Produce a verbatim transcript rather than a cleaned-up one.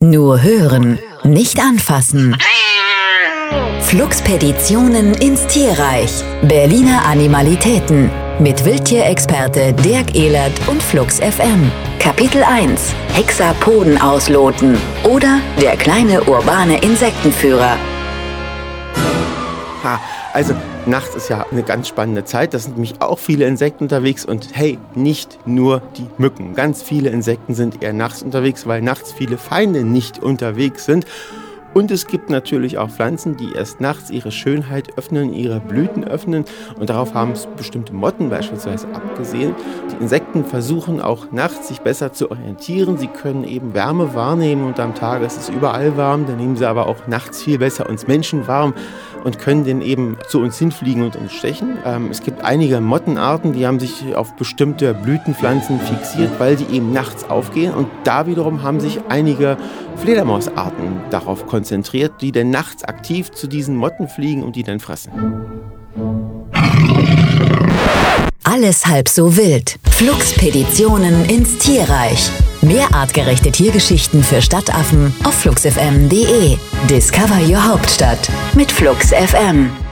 Nur hören, nicht anfassen. Fluxpeditionen ins Tierreich. Berliner Animalitäten. Mit Wildtierexperte Dirk Ehlert und Flux F M. Kapitel eins. Hexapoden ausloten. Oder der kleine urbane Insektenführer. Ha, also nachts ist ja eine ganz spannende Zeit. Da sind nämlich auch viele Insekten unterwegs. Und hey, nicht nur die Mücken. Ganz viele Insekten sind eher nachts unterwegs, weil nachts viele Feinde nicht unterwegs sind. Und es gibt natürlich auch Pflanzen, die erst nachts ihre Schönheit öffnen, ihre Blüten öffnen. Und darauf haben es bestimmte Motten beispielsweise abgesehen. Die Insekten versuchen auch nachts sich besser zu orientieren. Sie können eben Wärme wahrnehmen und am Tag ist es überall warm. Dann nehmen sie aber auch nachts viel besser uns Menschen warm und können dann eben zu uns hinfliegen und uns stechen. Ähm, es gibt einige Mottenarten, die haben sich auf bestimmte Blütenpflanzen fixiert, weil sie eben nachts aufgehen. Und da wiederum haben sich einige Fledermausarten darauf konzentriert, die dann nachts aktiv zu diesen Motten fliegen und die dann fressen. Alles halb so wild. Fluxpeditionen ins Tierreich. Mehr artgerechte Tiergeschichten für Stadtaffen auf flux f m punkt d e. Discover your Hauptstadt mit Flux F M.